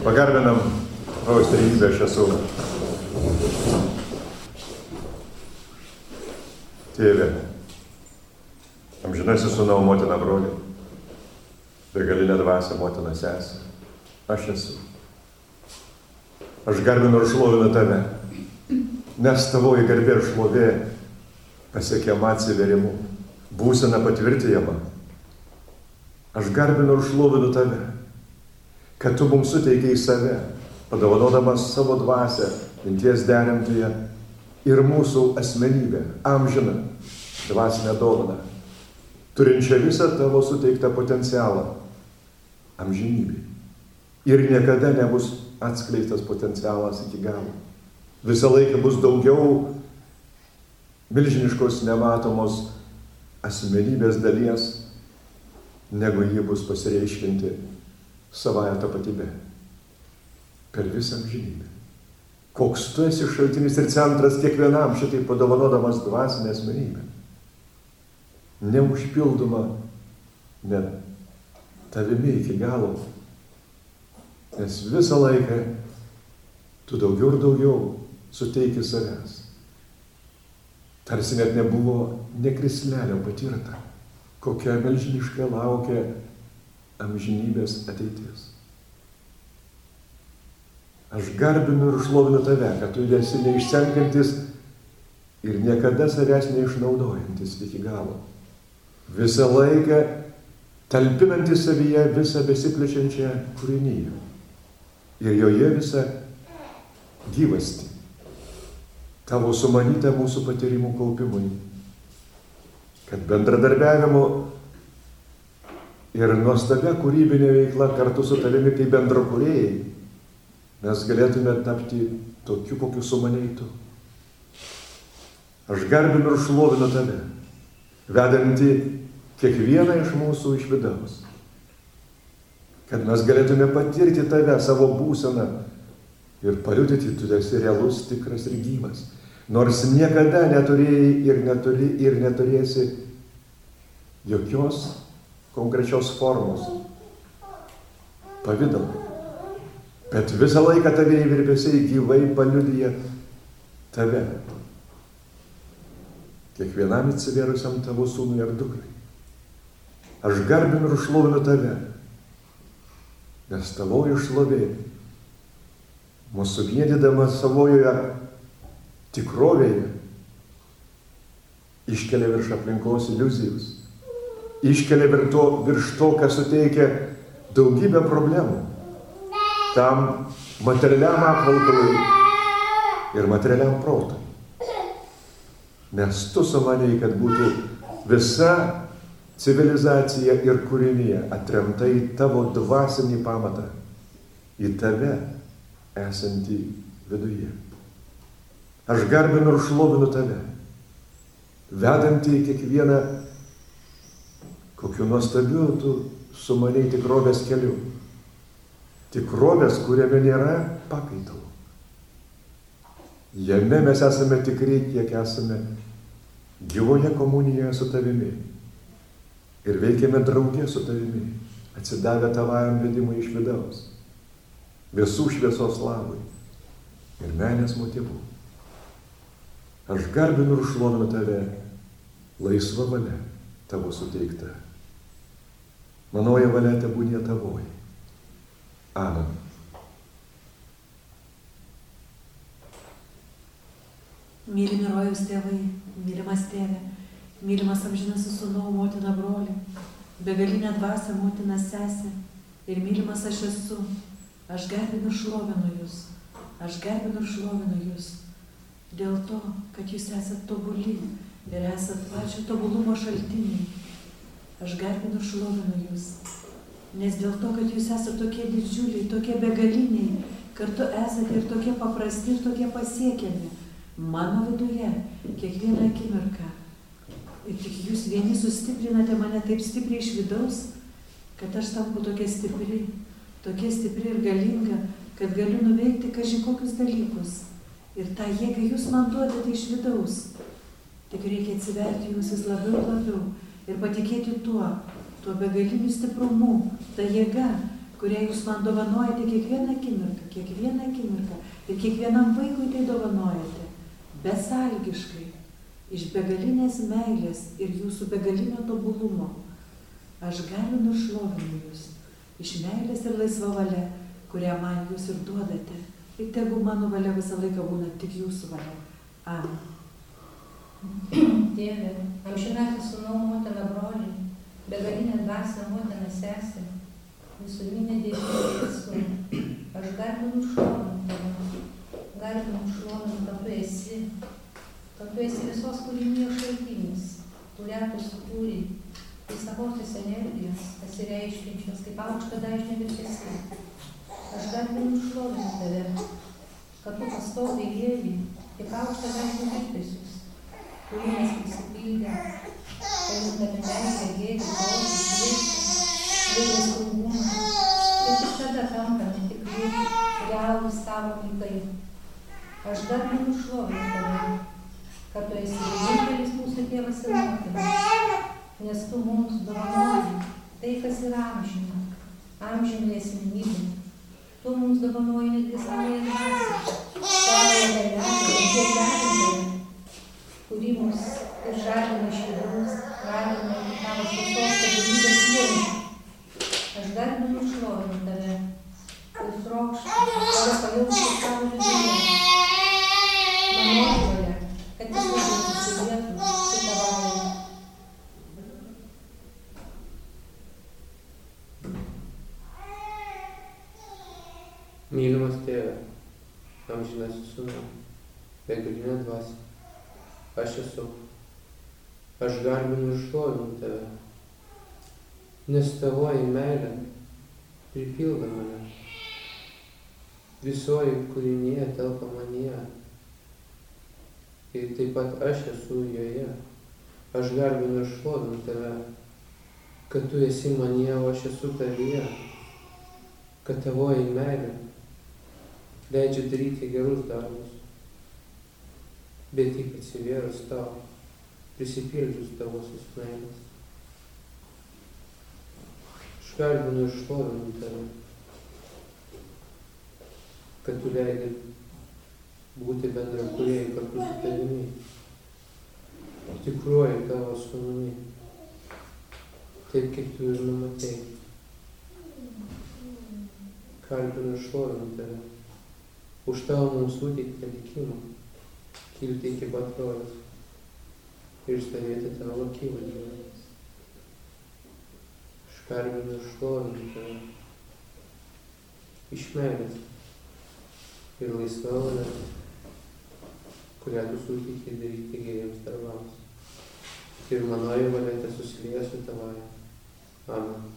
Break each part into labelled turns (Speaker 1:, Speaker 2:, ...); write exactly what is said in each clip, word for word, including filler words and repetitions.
Speaker 1: Pagarbinam Rojaus trejybę, aš esu Tėve, amžinasis sūnau, motina broli, begalinė dvasia, motina sesė, aš esu. Aš garbinu ir šlovinu tave, nes tavoji garbė ir šlovė pasiekiama atsiverimu, būsena patvirtijama. Aš garbinu ir šlovinu tave, kad tu mums suteikei save, padovanodamas savo dvasią, minties derintoje ir mūsų asmenybę, amžiną, dvasinę dovaną, turinčią visą tavo suteiktą potencialą, amžinybė. Ir niekada nebus atskleistas potencialas iki galo. Visą laiką bus daugiau milžiniškos nematomos asmenybės dalies, negu ji bus pasireiškinti savąją tapatybę per visą amžinybę. Koks tu esi šaltinis ir centras kiekvienam šitai padovanodamas dvasinę asmenybę. Neužpildoma net tavimi iki galo. Nes visą laiką tu daugiau ir daugiau suteiki savęs. Tarsi net nebuvo nė krislelio patirta, kokia milžiniška laukia amžinybės ateitis. Aš garbinu ir šlovinu tave, kad tu esi neišsenkantis ir niekada savęs neišnaudojantis iki galo. Visą laiką talpinantis savyje visą besiplečiančią kūriniją ir joje visą gyvastį, tavo sumanytą mūsų patyrimų kaupimui, kad bendradarbiavimu ir nuostabia kūrybinė veikla kartu su tavimi kaip bendrakūrėjai mes galėtume tapti tokiu, kokiu sumanei tu. Aš garbinu ir šlovinu tave, vedanti kiekvieną iš mūsų iš vidaus, kad mes galėtume patirti tave, savo būseną ir paliudyti, tu esi realus, tikras ir gyvas, nors niekada neturėjai ir, neturi, ir neturėsi jokios konkrečios formos, pavidalo. Bet visą laiką tavieji virpesiai gyvai paliudija tave, kiekvienam atsivėrusiam tavo sūnui ar dukrai. Aš garbinu ir šlovinu tave, nes tavoji šlovė, mūsų vienydama savojoje tikrovėje, iškelia virš aplinkos iliuzijos, iškelia virš to, virš to, kas suteikia daugybę problemų tam materialiam apvalkalui ir materialiam protui. Nes tu sumanei, kad būtų visa civilizacija ir kūrinija atremta į tavo dvasinį pamatą, į tave esantį viduje. Aš garbinu ir šlovinu tave, vedantį į kiekvieną, kokiu nuostabiu tu sumanei tikrovės keliu. Tikrovės, kuriame nėra pakaitalo. Jame mes esame tikri, kiek esame gyvoje komunijoje su tavimi. Ir veikiame draugė su tavimi, atsidavę tavajam vedimui iš vidaus. Visų šviesos labui ir meilės motyvų. Aš garbinu ir šlovinu tave, laisva valia tavo suteikta. Manoji valia tebūnie tavoji. Amen.
Speaker 2: Mylimi rojaus tėvai, mylimas tėve, mylimas amžinasis sūnau, motina broli, begalinė dvasia, motina sesė ir mylimas aš esu. Aš garbinu ir šlovinu jūs, aš garbinu ir šlovinu jūs dėl to, kad jūs esat tobuli ir esat pačio tobulumo šaltiniai. Aš garbinu ir šlovinu jūs. Nes dėl to, kad jūs esate tokie didžiuliai, tokie begaliniai, kartu esate ir tokie paprasti, ir tokie pasiekiami. Mano viduje, kiekvieną akimirką. Ir tik jūs vieni sustiprinate mane taip stipriai iš vidaus, kad aš tampu tokia stipri, tokia stipri ir galinga, kad galiu nuveikti kaži kokius dalykus. Ir tą jėgą jūs man duodate iš vidaus. Tik reikia atsiverti jums vis labiau ir labiau ir patikėti tuo, tuo begaliniu stiprumu, ta jėga, kurią jūs man dovanojate kiekvieną akimirką, kiekvieną akimirką ir kiekvienam vaikui tai dovanojate, besąlygiškai, iš begalinės meilės ir jūsų begalinio tobulumo. Aš galiu nušlovinu jūs iš meilės ir laisva valia, kurią man jūs ir duodate. Ir tegu mano valia visą laiką būna tik jūsų valia. Amen.
Speaker 3: Tėve, amžinasis sūnau, motina, broli, begalinė dvasia, motina, sesė, visuminė Dieve esu. Aš garbinu šlovinu tave, garbinu šlovinu, kad tu esi, kad tu esi visos kūrinijos šaltinis, kurią tu sukūrei, tai savosios energijos, pasireiškiančios kaip aukšto dažnio virpesiai. Aš garbinu šlovinu tave, kad tu pastoviai lievi tik aukšto dažnio virpesius, kurių mes prisipildę, pajutame meilę, gėrį, grožį, šviesą, gailestingumą, ir tik tada tampame tikri, realūs tavo vaikai. Aš garbinu šlovinu tave, kad tu esi vienintelis mūsų tėvas ir motina, nes tu mums dovanoji tai, kas yra amžina, amžinai asmenybė. Tu mums dovanoji netgi savąją dvasią, savąją dalelę, dievelę, kuri mus ir žadina iš vidaus, ragina į tavo visos tobulybės jausmą. Aš garbinu šlovinu tave ir trokštu tave pajausti savo viduje. Mano valia, kad jis labai susilietų su tavąja.
Speaker 4: Mylimas Tėve, amžinasis Sūnau, begalinė dvasia, aš esu, aš garbinu ir šlovinu tave, nes tavoji meilė pripildo mane, visoji kūrinyje telpa manyje, ir taip pat aš esu joje, aš garbinu ir šlovinu tave, kad tu esi manyje, o aš esu tavyje, kad tavoji meilė leidžia daryti gerus darbus, bet tik atsivėrus tau, prisipildžius tavosios meilės. Aš garbinu ir šlovinu tave, kad tu leidai būti bendrakūrėjai kartu su tavimi, tikruoju tavo sūnumi, taip kaip tu ir numatei. Garbinu ir šlovinu tave, už tavo mums suteiktą likimą, kilti iki pat rojos ir stovėti tavo akivaizdoje. Aš garbinu ir šlovinu tave iš meilės ir laisva valia, kurią tu suteikei daryti geriems darbams. Ir manoji valia tesusilieja su tavąja. Amen.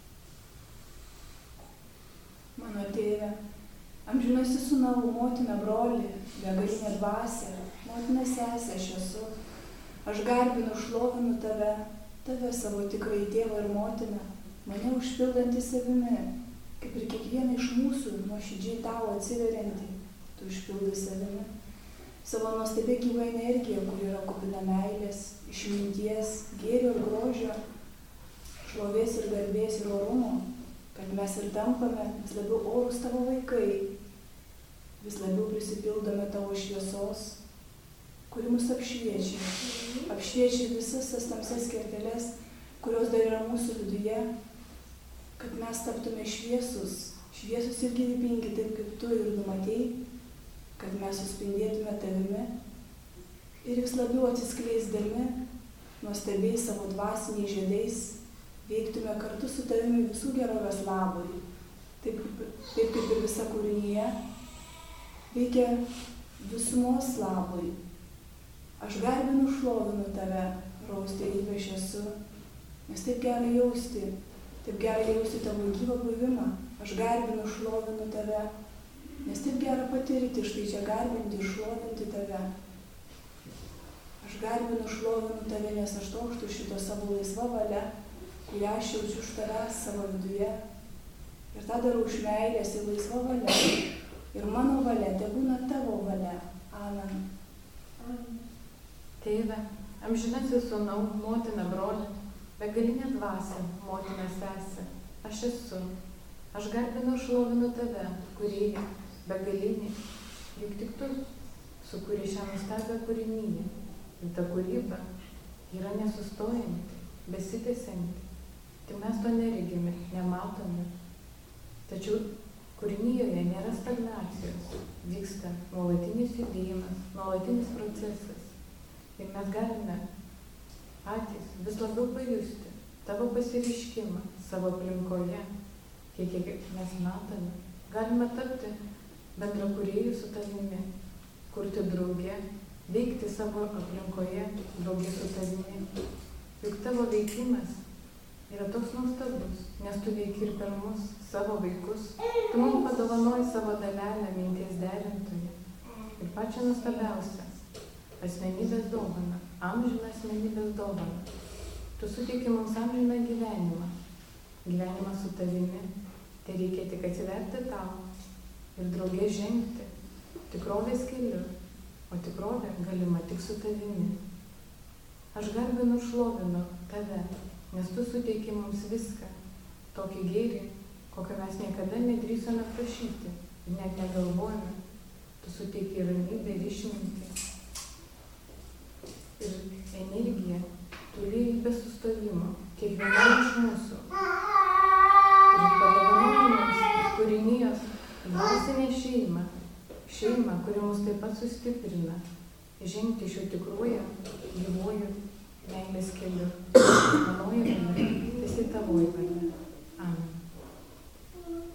Speaker 5: Mano Tėve, amžinasis Sūnau, motina, broli, begalinė dvasia, motina, sesė aš esu. Aš garbinu, šlovinu tave, tave savo tikrai tėvą ir motiną, mane užpildantį savimi, kaip ir kiekvieną iš mūsų nuoširdžiai tau atsiveriantį, tu užpildai savimi. Savo nuostabia gyva energija, kuri yra kupina meilės, išminties, gėrio ir grožio, šlovės ir garbės ir orumo, kad mes ir tampame vis labiau orūs tavo vaikai, vis labiau prisipildome tavo šviesos, kuri mus apšviečia, apšviečia visas tas tamsias kerteles, kurios dar yra mūsų viduje, kad mes taptume šviesus, šviesus ir gyvybingi, taip kaip tu ir numatei, kad mes suspindėtume tavimi ir vis labiau atsiskleisdami, nuostabiai savo dvasiniais žiedais, veiktume kartu su tavimi visų gerovės labui, taip, taip kaip ir visa kūrinyje, veikia visumos labui. Aš garbinu, šlovinu tave, raus tėvybė aš esu, nes taip gera jausti, taip gera jausti tavo gyvą buvimą. Aš garbinu, šlovinu tave, nes taip gera patirti, štai čia garbinti ir šlovinti tave. Aš garbinu, šlovinu tave, nes aš trokštu šito savo laisvą valią, kurią aš jaučiu už tavęs savo viduje. Ir tą darau iš meilės ir laisva valia. Ir mano valia, te būna tavo valia. Amen.
Speaker 3: Amen. Tėve, amžinasis Sūnau, motina, broli, begalinė dvasia, motina, sesė, aš esu.
Speaker 6: Aš garbinu ir šlovinu tave, kūrėja, begalinį, juk tik tu sukūrei šią nuostabią kūrinyje. Ir ta kūryba yra nesustojanti, besitęsianti. Tik mes to neregime, nematome. Tačiau kūrinyje nėra stagnacijos, vyksta nuolatinis judėjimas, nuolatinis procesas. Ir mes galime patys vis labiau pajusti tavo pasireiškimą savo aplinkoje, kiek, kiek mes matome. Galime tapti bendrakūrėjų su tavimi, kurti drauge, veikti savo aplinkoje drauge su tavimi. Juk tavo veikimas yra toks nuostabus, nes tu veiki ir per mus, savo vaikus. Tu mums padovanoji savo dalelę, minties derintoje. Ir pačią nuostabiausią asmenybės dovaną, amžiną asmenybės dovaną. Tu suteiki mums amžiną gyvenimą, gyvenimą su tavimi. Tai reikia tik atsiverti tau ir draugė žengti tikrovės keliu, o tikrovė galima tik su tavimi. Aš garbinu ir šlovinu tave, nes tu suteiki mums viską, tokį gėrį, kokio mes niekada nedrįsome prašyti ir net negalvojame. Tu suteiki ramybę ir išmintį ir energiją, tu lieji be sustojimo, kiekvienam iš mūsų. Ir padovanoji mums kūrinijos dvasinę šeimą, šeimą, kuri mus taip pat sustiprina, žengti šiuo tikruoju, gyvuoju meilės keliu. Manoji valia, esi tavoji valia. Amen.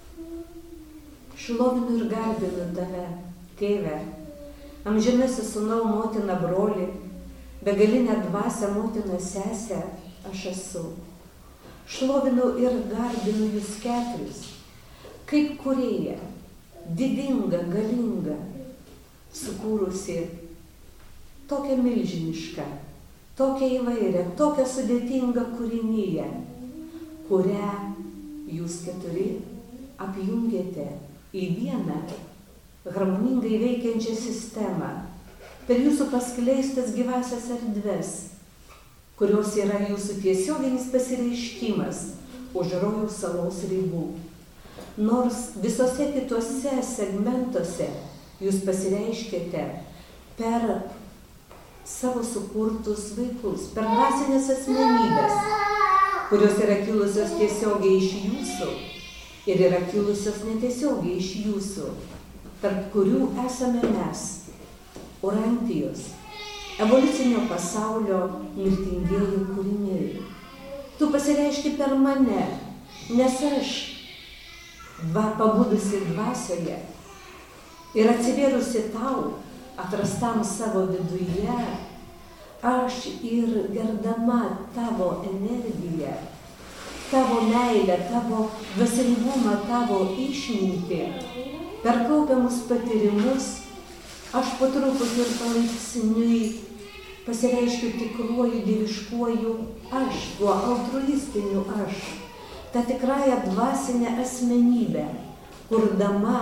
Speaker 3: Šlovinu ir garbinu tave, tėve, amžinasis sūnau, motina, broli, begalinę dvasią, motina, sesę, aš esu. Šlovinu ir garbinu jūs keturis, kaip kūrėja, didinga, galinga, sukūrusi tokią milžinišką, tokią įvairią, tokią sudėtingą kūrinyje, kurią jūs keturi apjungėte į vieną harmoningai veikiančią sistemą per jūsų paskleistas gyvasias erdves, kurios yra jūsų tiesioginis pasireiškimas už rojaus salos ribų. Nors visose kitose segmentuose jūs pasireiškėte per savo sukurtus vaikus, per dvasinės asmenybės, kurios yra kilusios tiesiogiai iš jūsų ir yra kilusios netiesiogiai iš jūsų, tarp kurių esame mes, Urantijos, evoliucinio pasaulio mirtingieji kūriniai. Tu pasireiški per mane, nes aš, va, pabudusi dvasioje ir atsivėrusi tau, atrastam savo viduje, aš ir gerdama tavo energiją, tavo meilę, tavo dvasingumą, tavo išmintį, per kaupiamus patyrimus, aš po truputį ir palaipsniui pasireiškiu tikruoju dieviškuoju aš, tuo altruistiniu aš, tą tikrąją dvasinę asmenybę, kurdama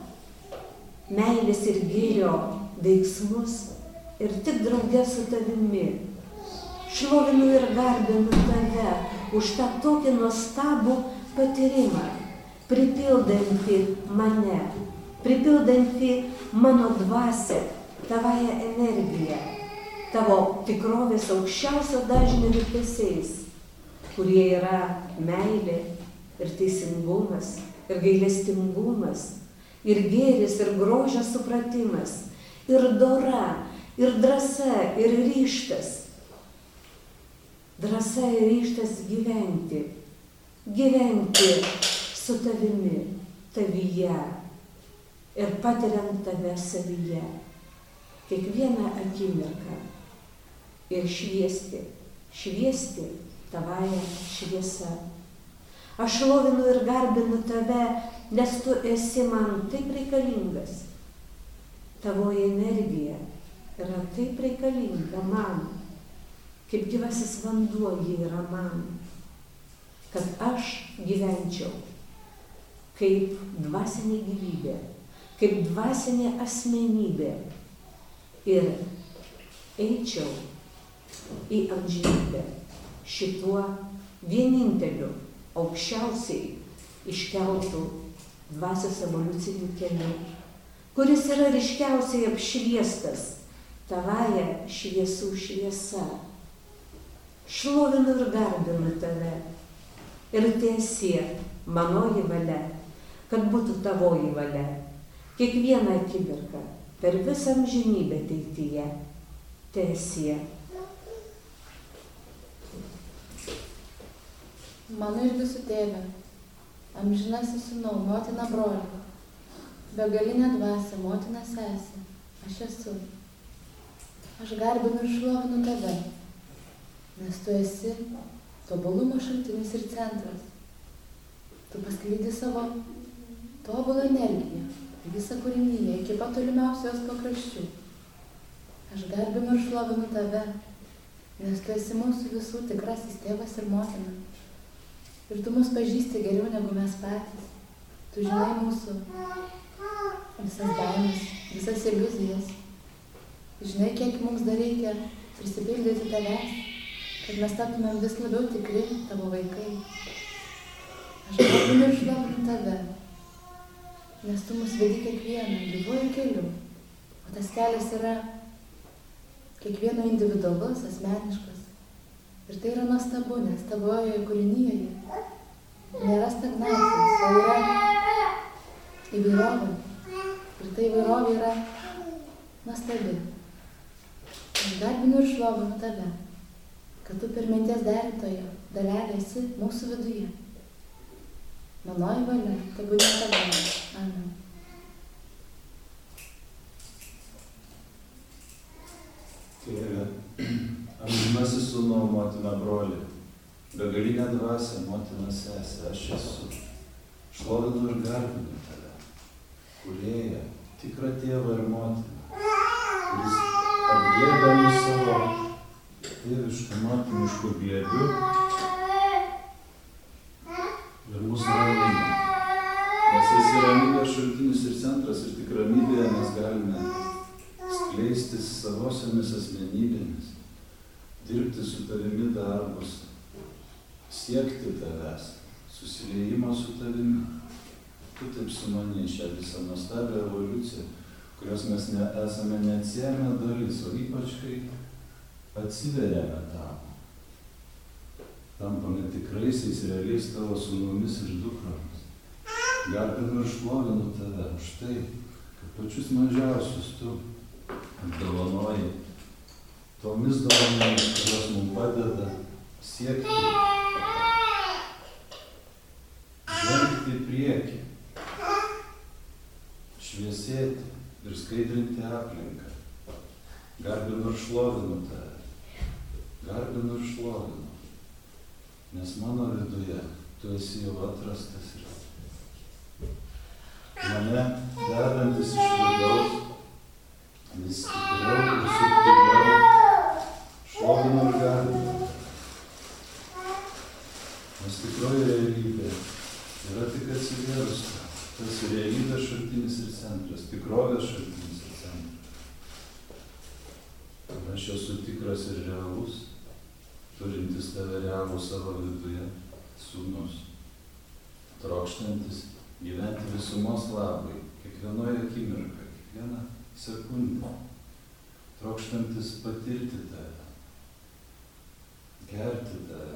Speaker 3: meilės ir gėrio veiksmus ir tik drauge su tavimi. Šlovinu ir garbinu tave už tą tokį nuostabų patyrimą, pripildantį mane, pripildantį mano dvasią, tavąją energiją, tavo tikrovės aukščiausio dažnio virpesiais, kurie yra meilė ir teisingumas, ir gailestingumas, ir gėris, ir grožio supratimas, ir dora, ir drąsa, ir ryžtas. Drąsa ir ryžtas gyventi, gyventi su tavimi, tavyje ir patiriant tave savyje, kiekvieną akimirką ir šviesti, šviesti tavąją šviesą. Aš šlovinu ir garbinu tave, nes tu esi man taip reikalingas. Tavoji energija yra taip reikalinga man, kaip gyvasis vanduo ji yra man, kad aš gyvenčiau kaip dvasinė gyvybė, kaip dvasinė asmenybė ir eičiau į amžinybę šituo vieninteliu, aukščiausiai
Speaker 7: iškeltų dvasios evoliuciniu keliu, kuris yra ryškiausiai apšviestas tavąją šviesų šviesa. Šlovinu ir garbinu tave ir tiesie manoji valia, kad būtų tavoji valia, kiekvieną akimirką per visą amžinybę ateityje. Tiesie.
Speaker 6: Mano ir visų tėvė, amžinasis sūnau, motina broli, begalinė dvasia, motina sesė, aš esu. Aš garbinu ir šlovinu tave, nes tu esi tobulumo šaltinis ir centras. Tu paskleidi savo tobulą energiją į visą kūrinyje, iki pat tolimiausios pakraščių. Aš garbinu ir šlovinu tave, nes tu esi mūsų visų tikrasis tėvas ir motina. Ir tu mus pažįsti geriau negu mes patys. Tu žinai mūsų visas baimės, visas iliuzijas. Žinai, kiek mums dar reikia prisipildyti tavęs, kad mes taptumėm vis labiau tikri tavo vaikai. Aš garbinu ir šlovinu tave, nes tu mus vedi kiekvieną gyvuoju keliu, o tas kelias yra kiekvieno individualus, asmeniškas. Ir tai yra nuostabu, nes tavoje kūrinyje nėra stagnacijos, o yra įvairovė. Ir tai įvairovė yra nuostabi. Aš garbinu ir šlovinu tave, kad tu per minties derintojo dalelė esi mūsų viduje. Manoji valia, tebūnie tavo. Amen.
Speaker 8: Tėve, amžinasis sūnau, motina broli, begalinė dvasia, motina sesė, aš esu. Šlovinu ir garbinu tave, kūrėją, tikrą tėvą ir motiną, kuris apglėbė mus savo tėviškų motiniškų glėbių ir mūsų ramybę. Nes esi ramybės šaltinis ir centras, ir tik ramybėje mes galime skleistis savosiomis asmenybėmis, dirbti su tavimi darbus, siekti tavęs, susiliejimo su tavimi. Tu taip sumanei šią visą nuostabią evoliuciją, kurios mes ne, esame neatsiejama dalis, o ypač kai atsiveriame tavo. Tampame tikraisiais realiais tavo sūnumis ir dukromis. Garbinu ir šlovinu tave už tai, kad pačius mažiausius tu apdovanoji tomis dovanomis, kurios mums padeda siekti, žengti į priekį, šviesėti ir skaidrinti aplinką. Garbinu ir šlovinu tave, garbinu ir šlovinu, nes mano viduje tu esi jau atrastas ir mane dedantis iš vidaus, vis stipriau ir subtiliau šlovinu ir garbinu. Nes tikroji realybė yra tik atsivėrus, tas realybės šaltinis ir centras, tikrovės šaltinis ir centras. Aš esu tikras ir realus, turintis tave realų savo viduje, sūnus, trokštantis gyventi visumos labai, kiekvienoje akimirką, kiekvieną sekundę, trokštantis patirti tave, gerti tave.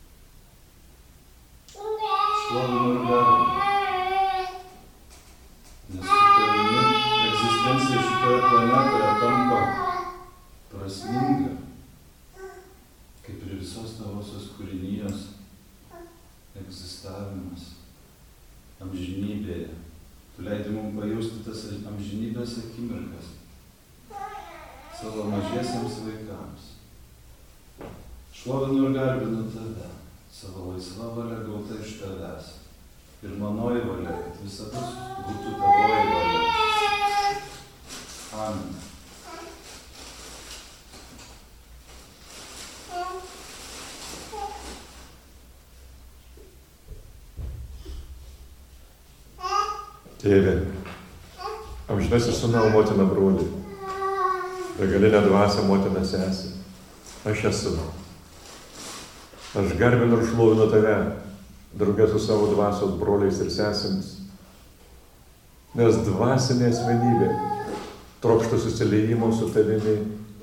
Speaker 8: Šlovinu ir garbinu, nes su tavimi egzistencija šitoje planetoje tampa prasminga, kaip ir visos tavosios kūrinijos egzistavimas amžinybėje. Tu leidi mums pajausti tas amžinybės akimirkas savo mažiesiems vaikams. Šlovinu ir garbinu tave, savo laisva valia gauta iš tavęs. Ir manoji valia, kad visada būtų tavoji valia. Amen.
Speaker 1: Tėve, amžinasis sūnau, motina broli, begalinė dvasia, motina sesė, aš esu. Aš garbinu ir šlovinu tave, draugė su savo dvasios broliais ir sesėmis. Nes dvasinė asmenybė trokšta susiliejimo su tavimi,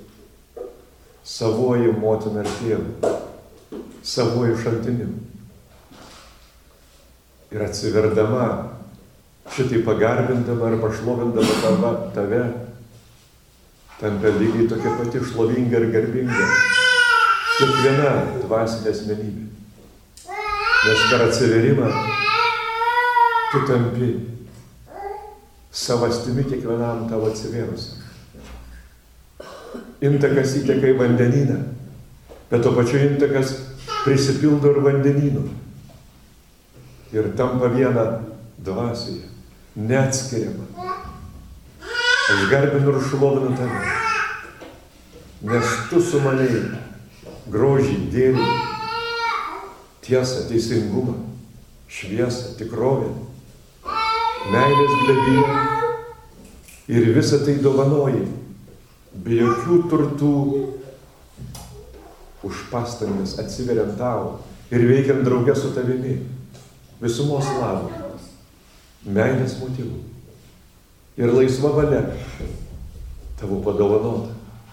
Speaker 1: savoji motina ir tėvu, savoji šaltiniu. Ir atsiverdama, šitai pagarbindama ar pašlovindama tave, tave tampa lygiai tokia pati šlovinga ir garbinga. Kiekviena dvasinė asmenybė. Nes per atsiverimą tu tampi savastimi kiekvienam tavo atsivėrusiam. Intakas įteka į vandenyną, bet to pačiu intakas prisipildo ir vandenynų. Ir tampa viena dvasioje, neatskiriama. Aš garbinu ir šlovinu tave, nes tu sumanei grožį, gėrį, tiesą, teisingumą, šviesą, tikrovę, meilės glėbyje ir visą tai dovanoji, be jokių turtų, už pastangas atsiveriant tau ir veikiant drauge su tavimi, visumos labui, meilės motyvų ir laisva valia tavo padovanota.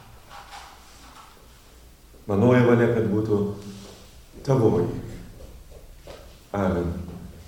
Speaker 1: Manoji valia, kad būtų tavoji. Amen.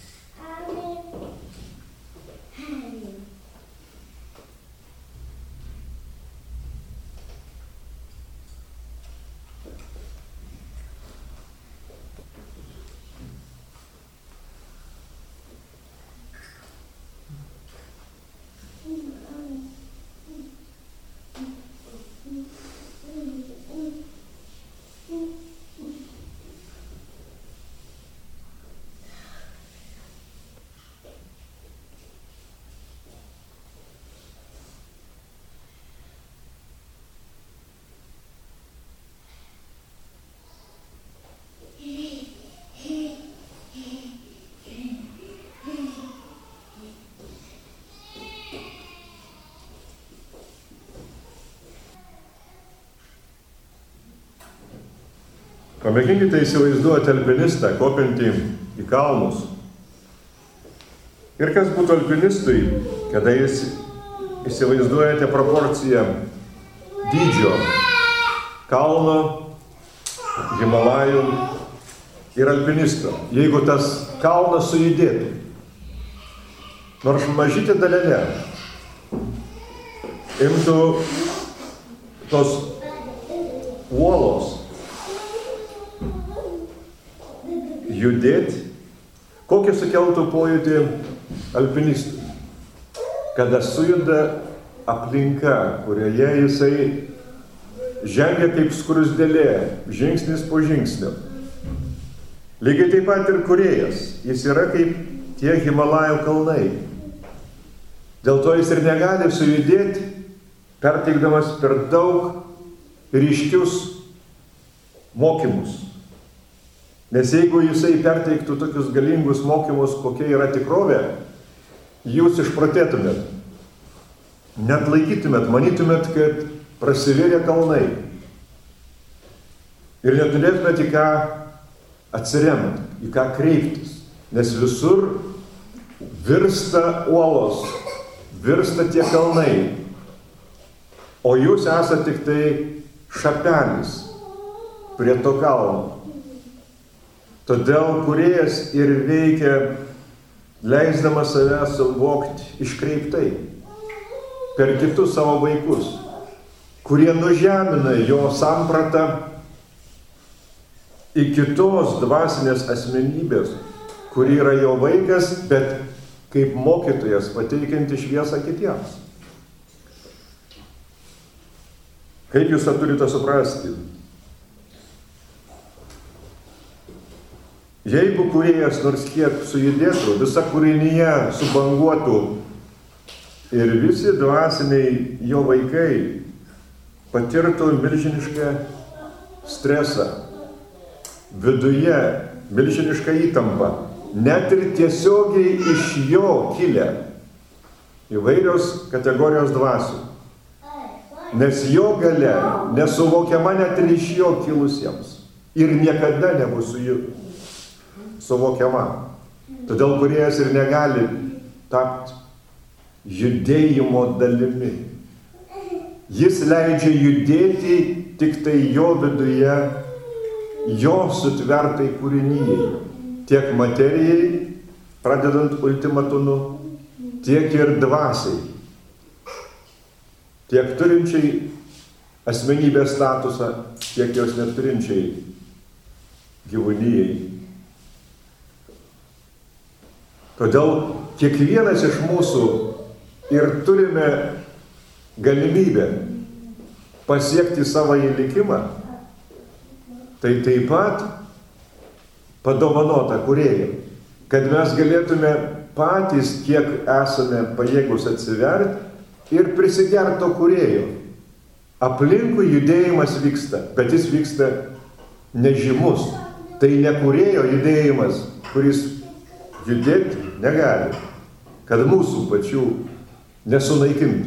Speaker 1: Pamėginkite įsivaizduoti alpinistą, kopiantį į kalnus. Ir kas būtų alpinistui, kada jūs įsivaizduojate proporciją dydžio kalno, Himalajų ir alpinisto. Jeigu tas kalnas sujudėtų, nors mažytė dalelė imtų tos uolos judėti, kokį sukeltų pojūtį alpinistui, kada sujuda aplinka, kurioje jisai žengia kaip skrusdėlė, žingsnis po žingsnio. Lygiai taip pat ir kūrėjas, jis yra kaip tie Himalajų kalnai. Dėl to jis ir negali sujudėti, perteikdamas per daug ryškius mokymus. Nes jeigu jisai perteiktų tokius galingus mokymus, kokia yra tikrovė, jūs išprotėtumėt, net laikytumėt, manytumėt, kad prasivėrė kalnai. Ir neturėtumėt į ką atsiremti, į ką kreiptis, nes visur virsta uolos, virsta tie kalnai, o jūs esate tik tai šapelis prie to kalno. Todėl kūrėjas ir veikia, leisdamas save suvokti iškreiptai per kitus savo vaikus, kurie nužemina jo sampratą į kitos dvasinės asmenybės, kuri yra jo vaikas, bet kaip mokytojas pateikianti šviesą kitiems. Kaip jūs tą turite suprasti? Jeigu kūrėjas nors kiek sujudėtų, visa kūrinyje subanguotų ir visi dvasiniai jo vaikai patirtų milžinišką stresą, viduje milžinišką įtampą, net ir tiesiogiai iš jo kilę įvairios kategorijos dvasių, nes jo galia nesuvokiama net ir iš jo kilusiems ir niekada nebus su jų suvokiama. Todėl kūrėjas ir negali tapti judėjimo dalimi. Jis leidžia judėti tik tai jo viduje, jo sutvertai kūrinyjei, tiek materijai, pradedant ultimatonu, tiek ir dvasiai, tiek turinčiai asmenybės statusą, tiek jos neturinčiai gyvūnijai. Todėl kiekvienas iš mūsų ir turime galimybę pasiekti savąjį likimą, tai taip pat padovanota kūrėjo, kad mes galėtume patys, kiek esame pajėgus atsiverti ir prisigerti to kūrėjo. Aplinkui judėjimas vyksta, bet jis vyksta nežymus. Tai ne kūrėjo judėjimas, kuris judėti negali, kad mūsų pačių nesunaikintų.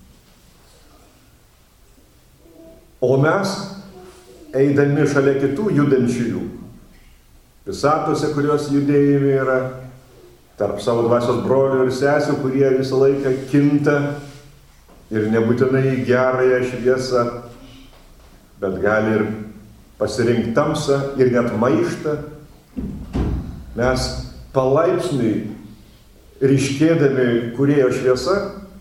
Speaker 1: O mes, eidami šalia kitų judančiųjų, visatose, kurios judėjime yra, tarp savo dvasios brolių ir sesių, kurie visą laiką kinta ir nebūtinai į gerąją šviesą, bet gali ir pasirinkti tamsą ir net maištą, mes palaipsniui ryškėdami kūrėjo šviesa,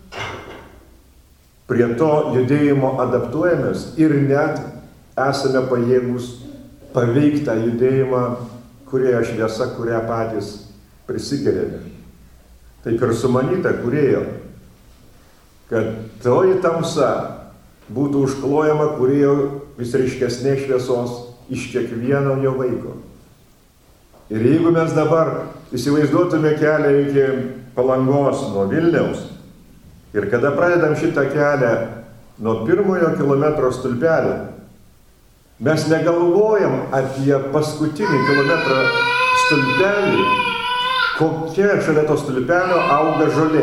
Speaker 1: prie to judėjimo adaptuojamės ir net esame pajėgus paveikti tą judėjimą kūrėjo šviesa, kurią patys prisikeliame. Taip ir sumanyta kūrėjo, kad toji tamsa būtų užklojama kūrėjo vis ryškesnės šviesos iš kiekvieno jo vaiko. Ir jeigu mes dabar įsivaizduotume kelią iki Palangos nuo Vilniaus, ir kada pradedam šitą kelią nuo pirmojo kilometro stulpelio, mes negalvojam apie paskutinį kilometro stulpelį, kokia šalia to stulpelio auga žolė.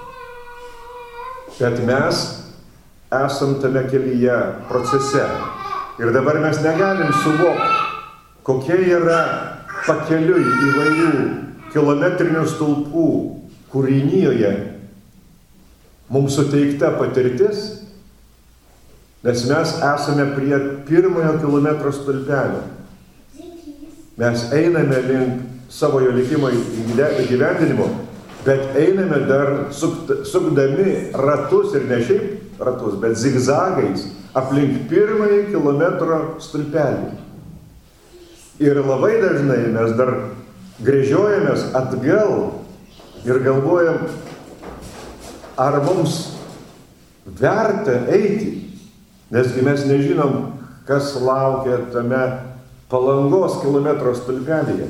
Speaker 1: Bet mes esam tame kelyje procese. Ir dabar mes negalim suvokti, kokia yra pakeliui įvairių kilometrinių stulpų kūrinyje mums suteikta patirtis, nes mes esame prie pirmojo kilometro stulpelio. Mes einame link savojo likimo įgyvendinimo, bet einame dar sukdami ratus ir ne šiaip ratus, bet zigzagais aplink pirmąjį kilometro stulpelį. Ir labai dažnai mes dar gręžiojamės atgal ir galvojam, ar mums verta eiti, nesgi mes nežinom, kas laukia tame Palangos kilometro stulpelyje.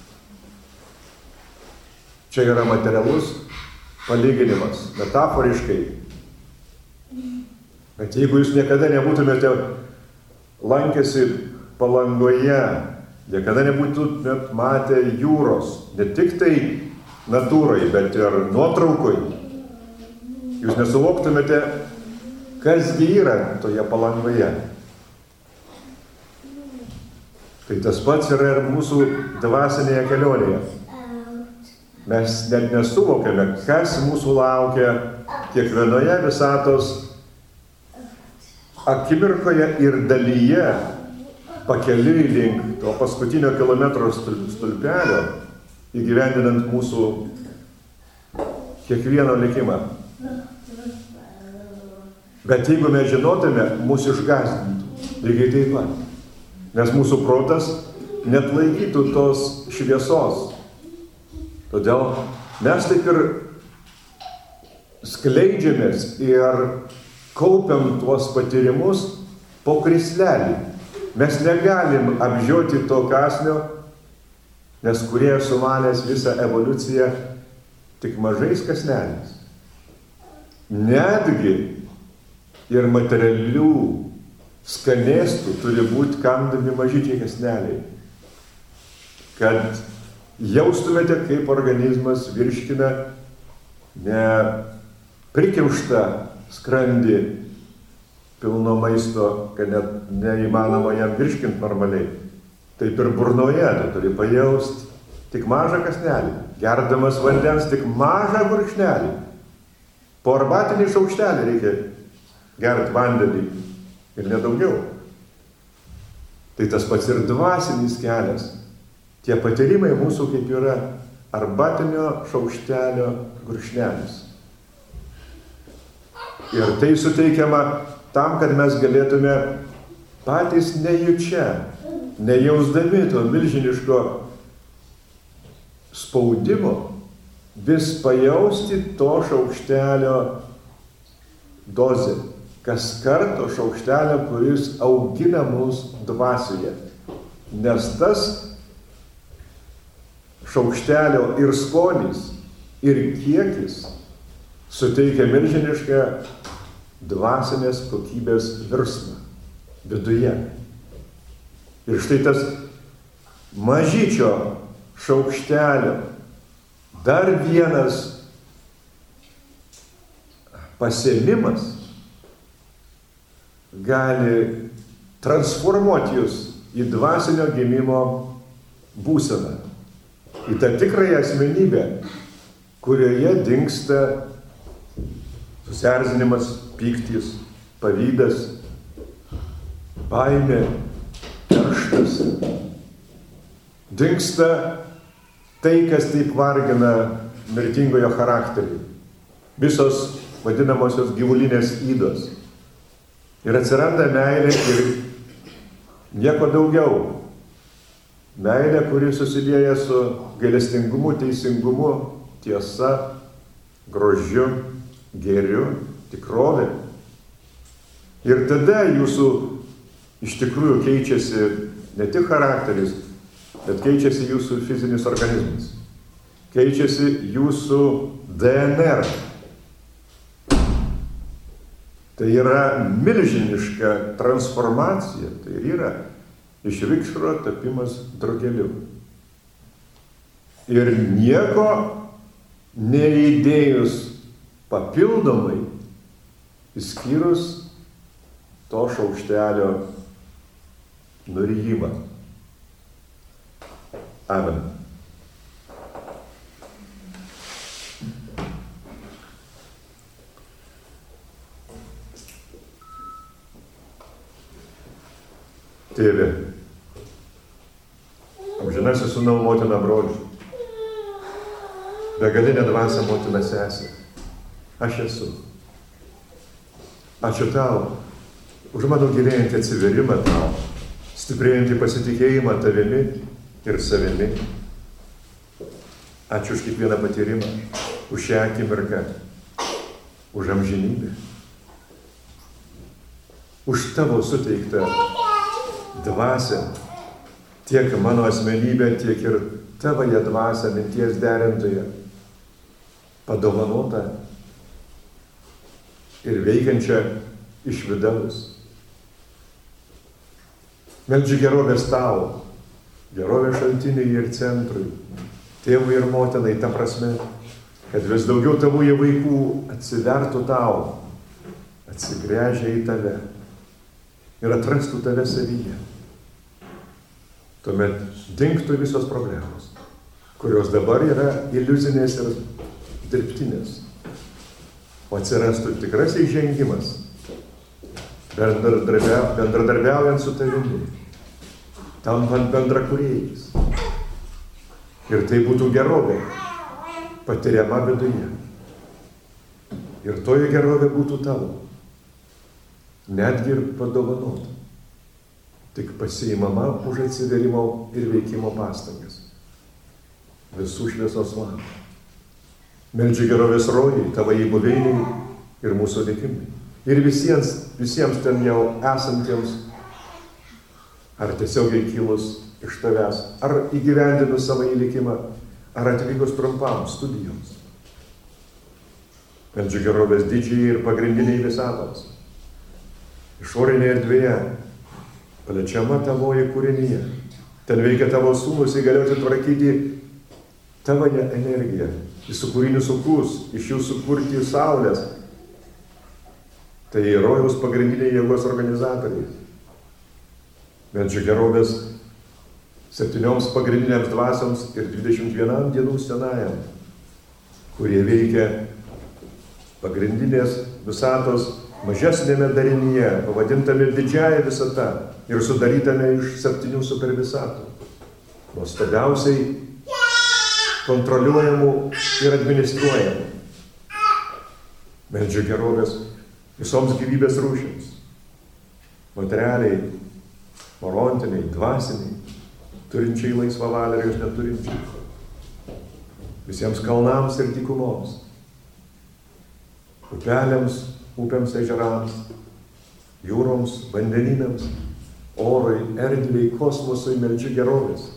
Speaker 1: Čia yra materialus palyginimas, metaforiškai. Bet jeigu jūs niekada nebūtumėte lankėsi Palangoje, niekada nebūtumėt matę jūros, ne tik tai natūrai, bet ir nuotraukoj, jūs nesuvoktumėte, kasgi yra toje Palangoje. Tai tas pats yra ir mūsų dvasinėje kelionėje. Mes net nesuvokiame, kas mūsų laukia kiekvienoje visatos akimirkoje ir dalyje, pakeliui link to paskutinio kilometro stulpelio, įgyvendinant mūsų kiekvieno likimą. Bet jeigu mes žinotume, mūsų išgąsdintų lygiai taip pat. Nes mūsų protas net laikytų tos šviesos. Todėl mes taip ir skleidžiamės ir kaupiam tuos patyrimus po krislelį. Mes negalim apžioti to kąsnio, nes kūrėjas sumanęs visą evoliuciją tik mažais kąsneliais. Netgi ir materialių skanėstų turi būti kamdami mažyčiai kąsneliai, kad jaustumėte, kaip organizmas virškina ne prikimštą skrandį pilno maisto, kad net neįmanoma jam virškinti normaliai. Taip ir burnoje tu turi pajausti tik mažą kąsnelį, gerdamas vandens tik mažą gurkšnelį. Po arbatinį šaukštelį reikia gerti vandenį ir nedaugiau. Tai tas pats ir dvasinis kelias. Tie patyrimai mūsų kaip yra arbatinio šaukštelio gurkšnelis. Ir tai suteikiama tam, kad mes galėtume patys nejučia, nejausdami to milžiniško spaudimo, vis pajausti to šaukštelio dozę. Kas karto šaukštelio, kuris augina mus dvasioje. Nes tas šaukštelio ir skonis, ir kiekis suteikia milžinišką dvasinės kokybės virsmą viduje. Ir štai tas mažyčio šaukštelio dar vienas pasėmimas gali transformuoti jūs į dvasinio gimimo būseną, į tą tikrąją asmenybę, kurioje dingsta susierzinimas, pyktis, pavydas, baimė, kerštas. Dingsta tai, kas taip vargina mirtingojo charakterį. Visos vadinamosios gyvulinės ydos. Ir atsiranda meilė ir nieko daugiau. Meilė, kuri susilieja su gailestingumu, teisingumu, tiesa, grožiu, gėriu, tikrovė. Ir tada jūsų iš tikrųjų keičiasi ne tik charakteris, bet keičiasi jūsų fizinis organizmas. Keičiasi jūsų D N R. Tai yra milžiniška transformacija. Tai yra iš vikšro tapimas drugeliu. Ir nieko neįdėjus papildomai, išskyrus to šaukštelio nurijimą. Amen. Tėve, amžinasis sūnau motina brolių, begalinė dvasia motina sesė, aš esu. Ačiū tau už mano gilėjantį atsiverimą tau, stiprėjantį pasitikėjimą tavimi ir savimi. Ačiū už kiekvieną patyrimą, už šią akimirką, už amžinybę, už tavo suteiktą dvasią, tiek mano asmenybę, tiek ir tavąją dvasią, minties derintoje, padovanotą ir veikiančią iš vidaus. Meldžiu gerovės tau, gerovės šaltiniui ir centrui, tėvui ir motinai, ta prasme, kad vis daugiau tavųjų vaikų atsivertų tau, atsigręžia į tave ir atrastų tave savyje. Tuomet dingtų visos problemos, kurios dabar yra iliuzinės ir dirbtinės, o atsirastų tikras įžengimas, bendradarbiaujant su tavimi, tampant bendrakūrėjais. Ir tai būtų gerovė, patiriama viduje. Ir toji gerovė būtų tavo, netgi ir padovanota, tik pasiimama už atsiverimo ir veikimo pastangas. Visų šviesos labą. Meldžiu gerovės rojai, tavai buveiniai ir mūsų veikimai. Ir visiems, visiems ten jau esantiems, ar tiesiogiai kilus iš tavęs, ar įgyvendinus savo įlikimą, ar atvykus trumpam studijoms. Meldžiu gerovės didžiai ir pagrindiniai visatoms. Išorinėje erdvėje, paliečiama tavoji kūrinyje. Ten veikia tavo sūnus įgalioti tvarkyti tavąją energiją, į sukūrinius ūkus, iš jų sukurti saulės. Tai rojaus pagrindiniai jėgos organizatoriai. Meldžiu gerovės septynioms pagrindinėms dvasioms ir dvidešimt vienam dienų senajam, kurie veikia pagrindinės visatos mažesnėme darinyje, pavadintame didžiąja visata ir sudarytame iš septynių supervisatų, nuostabiausiai kontroliuojamų ir administruojamų. Meldžiu gerovės visoms gyvybės rūšims, materialiai, morontiniai, dvasiniai, turinčiai laisvą valią ir jos neturinčiai, visiems kalnams ir dykumoms, upelėms, upėms, ežerams, jūroms, vandenynams, orui, erdvei, kosmosui meldžiu gerovės.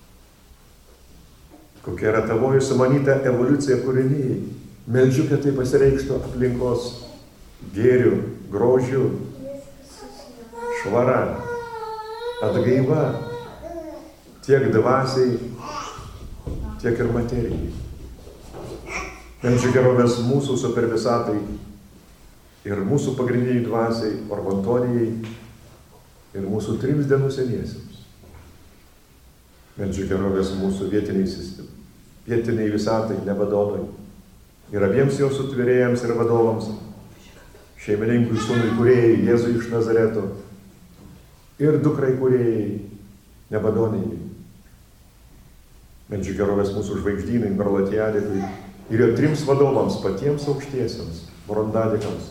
Speaker 1: Kokia yra tavoji sumanyta evoliucija kūrinijai, meldžiu, kad tai pasireikštų aplinkos gėrių, grožių, švara, atgaiva, tiek dvasiai, tiek ir materijai. Meldžiu gerovės mūsų supervisatai ir mūsų pagrindiniai dvasiai, orvantonijai ir mūsų trims dienų seniesiems. Meldžiu gerovės mūsų vietiniai sistemai, vietiniai visatai, Nebadonui ir abiems jo sutvėrėjams ir vadovams, šeimininkui, sūnui kūrėjai, Jėzui iš Nazareto ir dukrai kūrėjai, Nebadonijai. Meldžiu gerovės mūsų žvaigždynai, Merlatiadikui ir jo trims vadovams, patiems aukštiesiems, Morondadikams.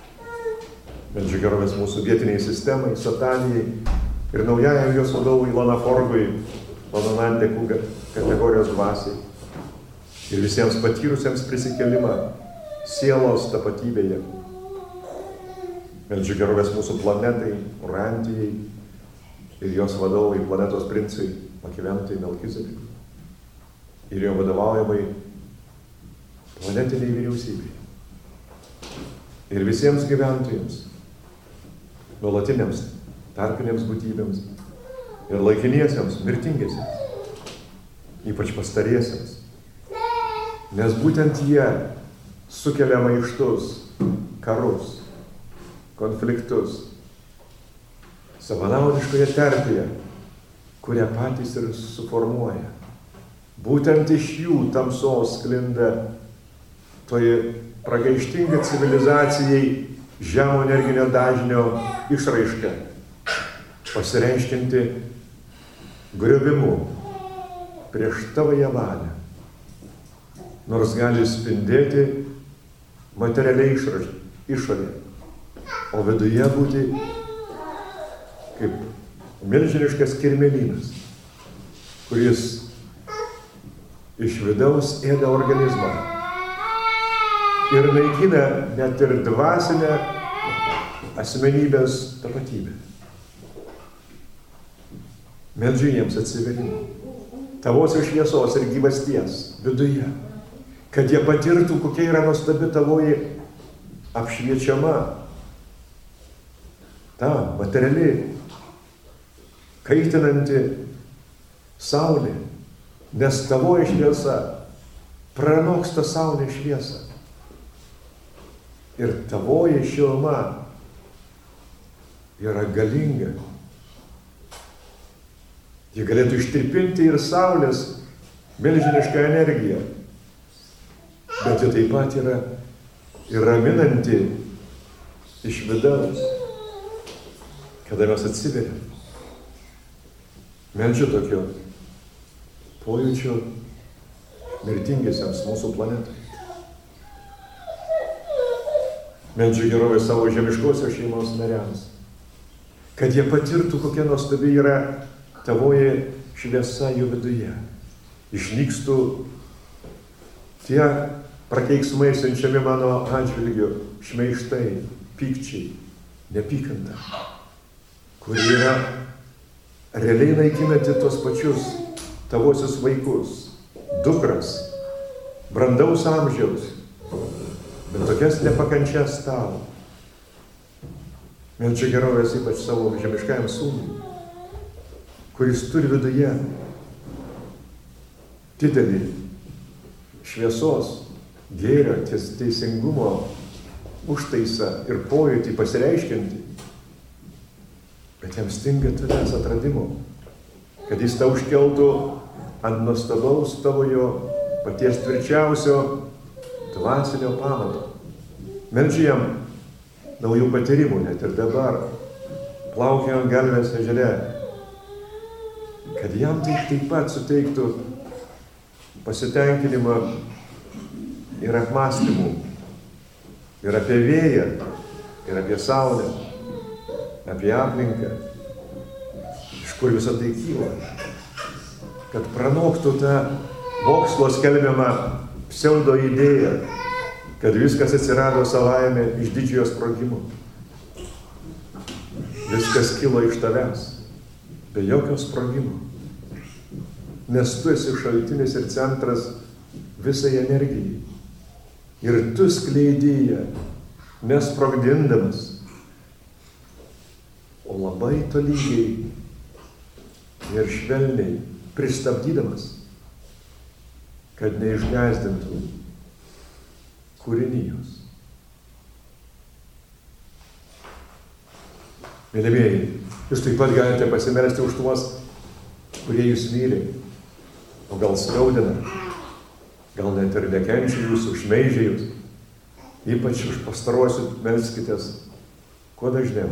Speaker 1: Meldžiu gerovės mūsų vietiniai sistemai, Satanijai ir naujajam jos vadovui Lanaforgui, Lonanandekų kategorijos dvasiai ir visiems patyrusiems prisikelimą sielos tapatybėje. Meldžiu gerovės mūsų planetai, Urantijai ir jos vadovai, planetos princai, Makiventai, Melkizedekui ir jo vadovaujamai planetiniai vyriausybei. Ir visiems gyventojams, nuolatiniams, tarpinėms būtybėms ir laikiniesiems, mirtingiesiems, ypač pastariesiems. Nes būtent jie sukelia maištus, karus, konfliktus savanaudiškoje terpėje, kurią patys ir suformuoja. Būtent iš jų tamsos sklinda toji pragaištinga civilizacijai žemo energinio dažnio išraiška, pasireiškinti griovimu prieš tavąją valią, nors gali spindėti materialiai išorė, o viduje būti kaip milžiniškas kirmėlynas, kuris iš vidaus ėda organizmą ir naikina net ir dvasinę asmenybės tapatybę. Meldžiu jiems atsiverimo, tavosios šviesos ir gyvasties viduje, kad jie patirtų, kokia yra nuostabi tavoji apšviečiama, ta materiali, kaitinanti saulė, nes tavoji šviesa pranoksta saulės šviesą. Ir tavoji šiluma yra galinga. Ji galėtų ištirpinti ir saulės milžinišką energiją, bet ji taip pat yra ir raminanti iš vidaus, kada mes atsiveriam. Meldžiu tokio pojūčio mirtingiesiams mūsų planetai. Meldžiu gerovės savo žemiškosios šeimos nariams, kad jie patirtų, kokia nuostabi yra tavoji šviesa jų viduje. Išnykstų tie prakeiksmai siunčiami mano atžvilgiu, šmeižtai, pykčiai, nepykanta, kuri yra realiai naikinanti tos pačius tavosius vaikus, dukras, brandaus amžiaus, bet tokias nepakančias tau. Meldžiu gerovės ypač savo žemiškajam sūnui, kuris turi viduje didelį šviesos, gėrio, teisingumo užtaisą ir pojūtį pasireiškinti, bet jam stinga tavęs atradimo. kad jis tau užkeltų ant nuostabaus tavojo paties tvirčiausio dvasinio pamato. Meldžiu jam naujų patyrimų, net ir dabar, plaukiant Galvės ežere, kad jam tai taip pat suteiktų pasitenkinimą ir apmąstymų ir apie vėją, ir apie saulę, apie aplinką, iš kur visą tai kyla, kad pranoktų tą mokslo skelbiamą pseudo idėją, kad viskas atsirado savaime iš didžiojo sprogimo. Viskas kilo iš tavęs, be jokio sprogimo. Nes tu esi šaltinis ir centras visai energijai. Ir tu skleidi ją, nesprogdindamas, o labai tolygiai ir švelniai pristabdydamas, kad neišgąsdintų kūrinijos. Mylimieji, jūs taip pat galite pasimelsti už tuos, kurie jūs myli, o gal skaudina, gal net ir nekenčia jūsų, šmeižia jūs. Ypač už pastaruosius melskitės kuo dažniau.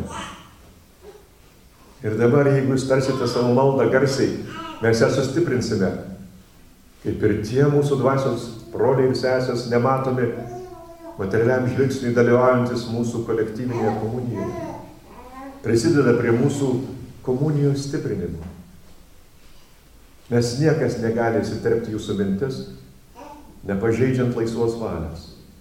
Speaker 1: Ir dabar, jeigu jūs tarsite savo maldą garsiai, mes ją sustiprinsime, kaip ir tie mūsų dvasios broliai ir sesės nematomi materialiam žvilgsniui dalyvaujantis mūsų kolektyvinėje komunijoje. Prisideda prie mūsų komunijos stiprinimo. Nes niekas negali įsiterpti jūsų mintis, nepažeidžiant laisvos valios.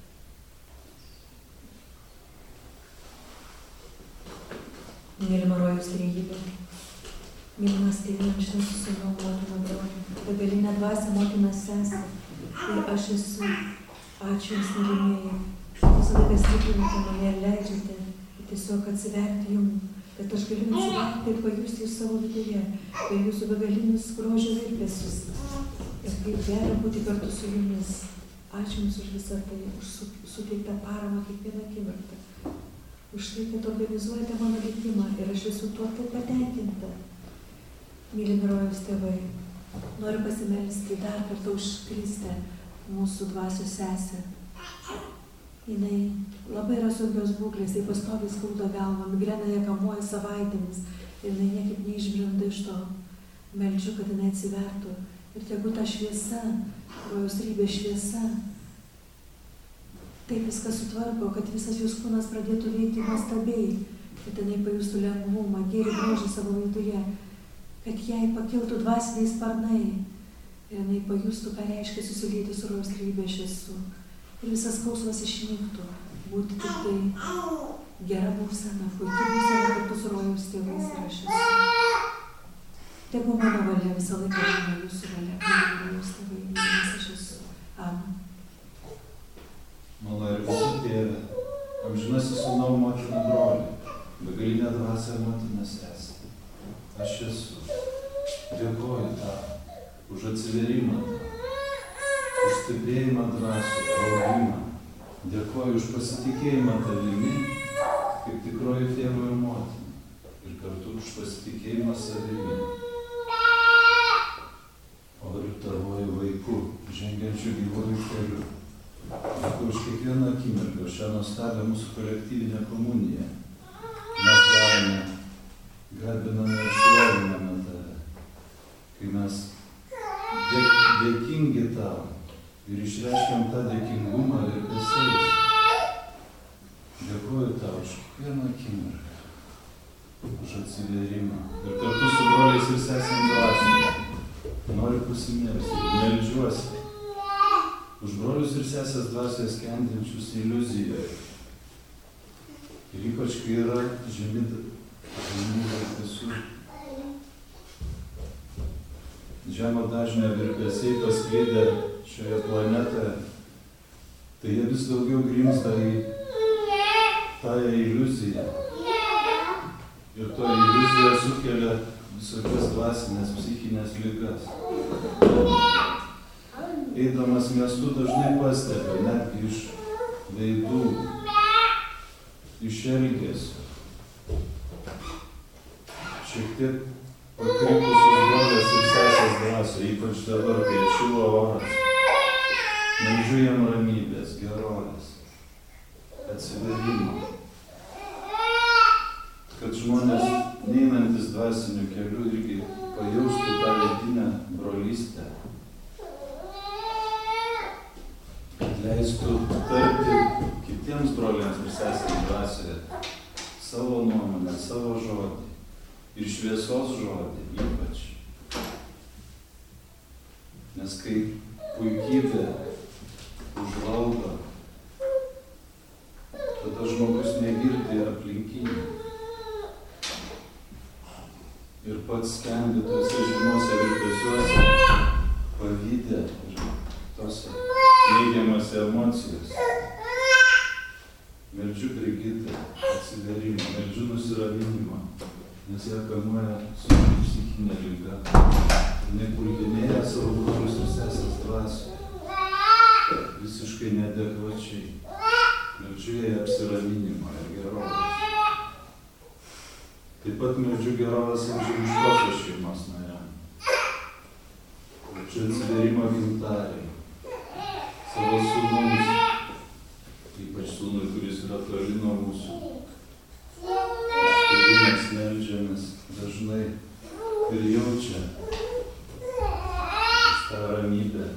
Speaker 2: Mylima rojaus trejybė, mylimas tėvė, amžinas sūnau, motina brolį, begalinė dvasia, motina sesė, ir aš esu. Ačiū jums, mylimieji, visą laiką stiprinate mane ir leidžiate tiesiog atsiverti jums, kad aš galiu atsiverti ir pajusti jūs savo viduje, per jūsų begalinius grožio virpesius. Ir kaip gera būti kartu su jumis. Ačiū jums už visą tai, už suteiktą paramą kiekvieną akimirką. Už tai, kad organizuojate mano likimą ir aš esu tuo taip patenkinta. Mylimi rojaus tėvai, noriu pasimelsti dar kartą už Kristę, mūsų dvasios sesę. Jinai labai yra sunkios būklės, jai pastoviai skauda galvą, migrena ją kamuoja savaitėmis ir jinai niekaip neišbrenda iš to. Meldžiu, kad jinai atsivertų ir tegu ta šviesa, rojaus rybės šviesa, taip viskas sutvarko, kad visas jos kūnas pradėtų veikti nuostabiai, kad jinai pajustų lengvumą, gėrį grožį savo viduje, kad jai pakiltų dvasiniai sparnai ir jinai pajustų, ką reiškia susilieti su rojaus rybės šviesu. Ir visas skausmas išnyktų, būti tik tai gera būsena, puikiai būsena kartu su rojaus tėvais ir aš esu. Tegu mano valia visą laiką būna jūsų valia, mylimi rojaus tėvai, mylimas aš esu. Amen.
Speaker 8: Mala ir visų tėvė, amžinasis sūnau, motina brolį, begalinė dvasia, motina sesė. Aš esu. Dėkoju tau už atsiverimą tau, už stiprėjimą dvasių, augimą. Dėkoju už pasitikėjimą tavimi, kaip tikroji tėvo ir motina. Ir kartu už pasitikėjimą savimi. O ir tavoju vaiku, žengiančiu gyvuoju keliu. Dėkoju už kiekvieną akimirką, šią nuostabią mūsų kolektyvinę komuniją. Mes darome, garbiname ir šloviname tave. Kai mes dėkingi tau, ir išreiškiam tą dėkingumą ir visais. Dėkuoju tau už kiekvieną akimirką, už atsiverimą. Ir kartu su broliais ir sesėm dvasioje noriu pasimelsti ir meldžiuosi už brolius ir sesės dvasioje skendinčius iliuzijoje. Ir ypač, kai yra žemi žemų virpesių, žemo dažnio virpesiai pasklidę šioje planetoje, tai jie vis daugiau grimzda į tąją iliuziją. Ir to iliuzija sukelia visokias dvasinės, psichinės ligas. Eidamas miestu dažnai pastebiu, netgi iš veidų, iš elgesio, šiek tiek pakrypusius brolės ir sesės dvasią, ypač dabar, kai atšilo oras. Meldžiu jam ramybės, gerovės, atsiverimo. Kad žmonės, neinantis dvasiniu keliu, irgi pajaustų tą vidinę brolystę. Leistų tarti kitiems broliams ir sesėms dvasioje savo nuomonę, savo žodį ir šviesos žodį ypač. Nes kai puikybė užvaldo, tada žmogus negirdi aplinkinių ir pats skendi tuose žymuose virpesiuose, pavydę ir tose neigiamose emocijose. Meldžiu Brigitai atsiverimą, meldžiu nusiraminimą, nes ją kamuoja sunki psichinė liga. Nepuldinėja savo brolius ir sesės dvasių, visiškai neadekvačiai. Meldžiu jai apsiraminimą ir gerovės. Taip pat meldžiu gerovės amžiniškosios šeimos nariam. Meldžiu atsiverimą Gintariai, savo sūnums, ypač sūnui, kuris yra toli nuo mūsų. Kurį mes meldžiamės dažnai ir jaučia tą ramybę.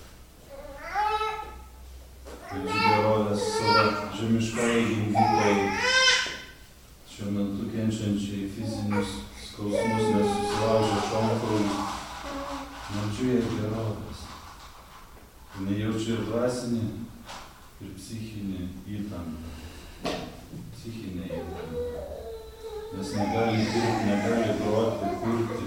Speaker 8: Meldžiu gerovės savo žemiškai gimdytojai, šiuo metu kenčiančiai fizinius skausmus, nes susilaužė šonkaulį. Meldžiu jai gerovės. Jinai jaučia ir dvasinį, ir psichinį įtampą. Psichinę įtampą. Nes negali dirbti, negali groti, kurti.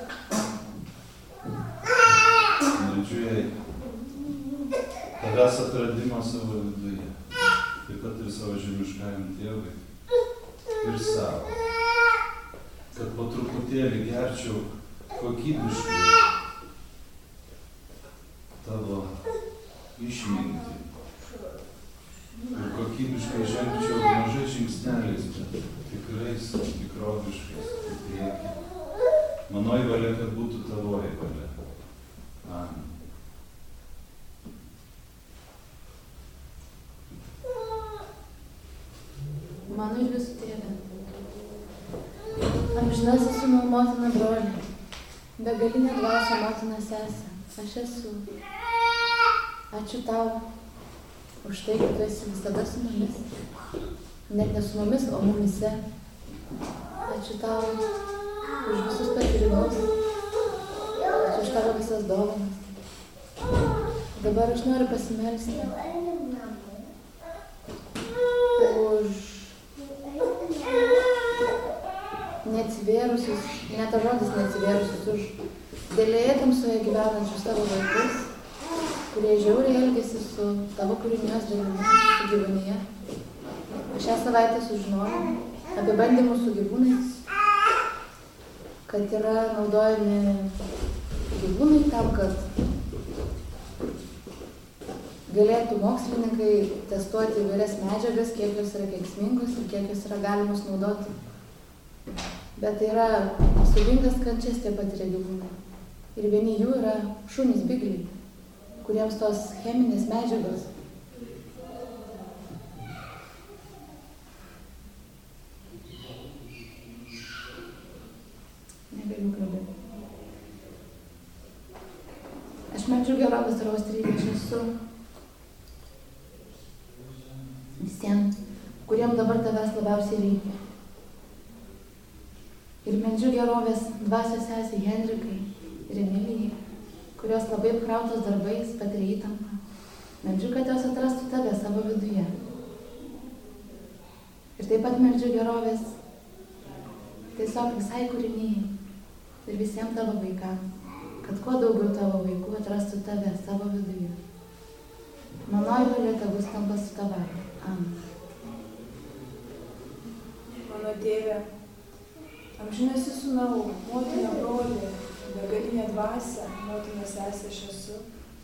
Speaker 8: Meldžiu jai tavęs atradimo savo viduje. Taip pat ir savo žemiškajam tėvui. Ir savo, kad po truputėlį gerčiau kokybiškai tavo išmintį ir kokybiškai žengčiau mažai žingsneliais, bet tikrais, tikroviškais į priekį. Manoji valia, kad būtų tavoji valia. Amen.
Speaker 6: Mano ir visų tėvė. Amžinasis sūnau motina broli, begalinė dvasia motina sesė, aš esu. Ačiū tau už tai, kad tu esi visada su mumis. Net ne su mumis, o mumise. Ačiū tau už visus patyrimus. Ačiū už tavo visas dovanas. Dabar aš noriu pasimelsti už neatsivėrusius, net tas žodis neatsivėrusius, už dėlėje tamsoje gyvenančius tavo vaikus, kurie žiauriai elgėsi su tavo kūrinijos dalimi, su gyvūnyje. Šią savaitę sužinojau apie bandymus su gyvūnais, kad yra naudojami gyvūnai tam, kad galėtų mokslininkai testuoti įvairias medžiagas, kiek jos yra kenksmingos ir kiek jos yra galimos naudoti. Bet tai yra siaubingas kančias tie patiria gyvūnai. Ir vieni jų yra šunys bigliai, kuriems tos cheminės medžiagos negaliu kalbėti. Aš meldžiu gerovės ir austrybės, aš esu visiems, kuriem dabar tavęs labiausiai reikia. Ir meldžiu gerovės dvasios sesei Henrikai ir Emilijai, kurios labai apkrautos darbais, patiria įtampą. Meldžiu, kad jos atrastų tave savo viduje. Ir taip pat meldžiu gerovės tiesiog visai kūrinijai ir visiems tavo vaikams, kad kuo daugiau tavo vaikų atrastų tave savo viduje. Manoji valia tegu skamba su tavai. Amen.
Speaker 5: Mano tėve, amžinasis sūnau, motina broli, begalinė dvasia, motina sesė aš esu.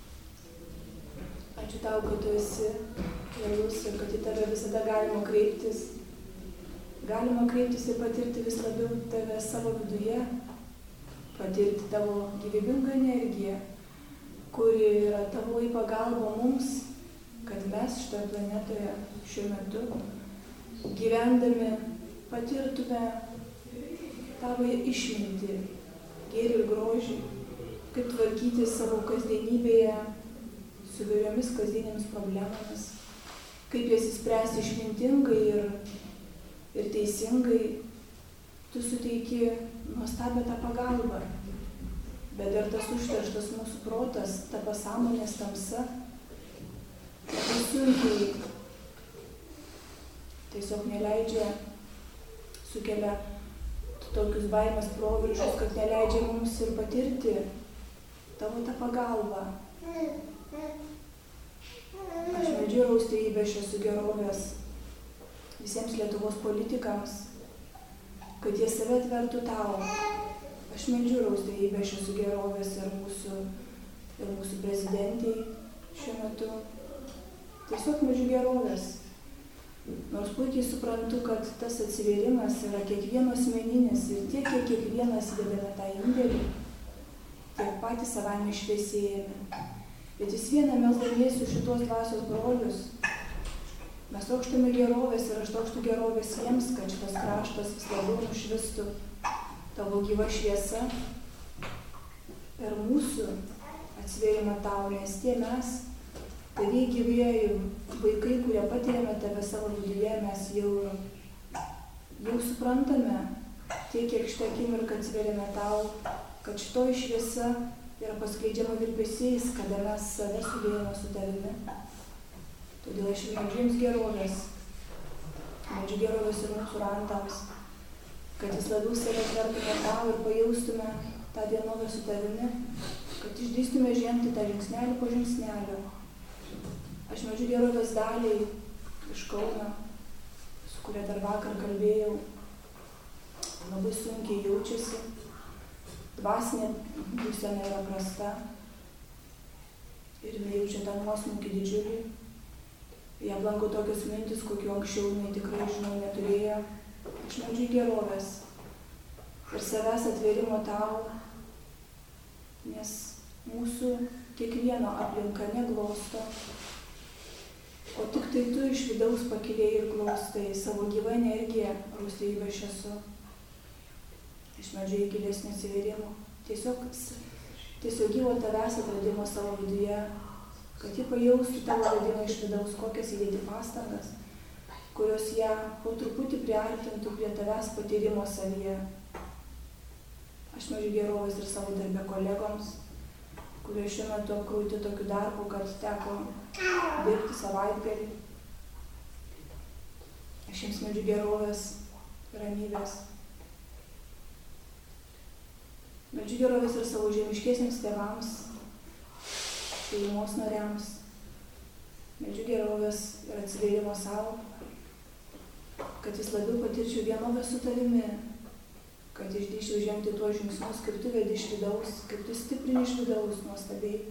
Speaker 5: Ačiū tau, kad tu esi realus ir kad į tave visada galima kreiptis. Galima kreiptis ir patirti vis labiau tave savo viduje. patirti tavo gyvybingą energiją, kuri yra tavo į pagalbą mums, kad mes šitoje planetoje šiuo metu gyvendami patirtume tavo išmintį, gėrį ir grožį, kaip tvarkyti savo kasdienybėje su įvairiomis kasdienėmis problemomis, kaip jas įspręsti išmintingai ir, ir teisingai. Tu suteiki nuostabią tą pagalbą, bet dar tas užterštas mūsų protas, ta pasąmonės tamsa, labai sunkiai tiesiog neleidžia, sukelia tokius baimės proveržius, kad neleidžia mums ir patirti tavo tą pagalbą. Aš meldžiu Austėjybę šios gerovės visiems Lietuvos politikams, kad jie save atvertų tau. Aš meldžiu Austėjybę šios gerovės ir mūsų, ir mūsų prezidentei šiuo metu. Tiesiog meldžiu gerovės. Nors puikiai suprantu, kad tas atsivėrimas yra kiekvieno asmeninis ir tiek, kiek kiekvienas įdedame tą indėlį, tiek patys savame šviesėjame. Bet vis viena melsdamiesi šitos dvasios brolius, mes trokštame gerovės ir aš trokštu gerovės jiems, kad šitas kraštas vis labiau nušvistų tavo gyva šviesa per mūsų atsivėrimą tau, nes tie mes, tavyje gyvieji vaikai, kurie patiriame tave savo viduje, mes jau, jau suprantame tiek, kiek šitą akimirką atsivėrėme tau, kad šitoji šviesa yra paskleidžiama virpesiais, kada mes save sudėjome su tavimi. Todėl aš meldžiu jums gerovės, meldžiu gerovės ir mūsų rantams, kad vis labiau save atvertume tau ir pajaustume tą vienovę su tavimi, kad išdrįstume žengti tą žingsnelį po žingsnelio. Aš meldžiu gerovės daliai iš Kauno, su kuria dar vakar kalbėjau, labai sunkiai jaučiasi, dvasinė būsena yra prasta ir jinai jaučia tą nuosmukį didžiulį. Ją blanko tokios mintis, kokių anksčiau jinai tikrai, žinau, neturėjo. Aš meldžiu gerovės ir savęs atvėrimo tau, nes mūsų kiekvieno aplinka neglosto, o tik tai tu iš vidaus pakilėjai ir glostai savo gyvą energiją, Austėjybę aš esu. Aš meldžiu į gilesnį atsivėrimą, tiesiog, tiesiog gyvo tavęs atradimo savo viduje, kad ji pajaustų tavo vedimą iš vidaus, kokias įdėti pastangas, kurios ją po truputį priartintų prie tavęs patyrimo savyje. Aš meldžiu gerovės ir savo darbę kolegoms, kurie šiuo metu apkrauti tokiu darbu, kad teko dirbti savaitgalį. Aš jiems meldžiu gerovės, ramybės. Meldžiu gerovės ir savo žemiškiesiems tėvams, šeimos nariams. Meldžiu gerovės ir atsivėrimo savo, kad vis labiau patirčiau vienovę su tavimi, kad išdrįsčiau žengti tuos žingsnius, kaip tu vedi iš vidaus, kaip tu stiprini iš vidaus nuostabiai.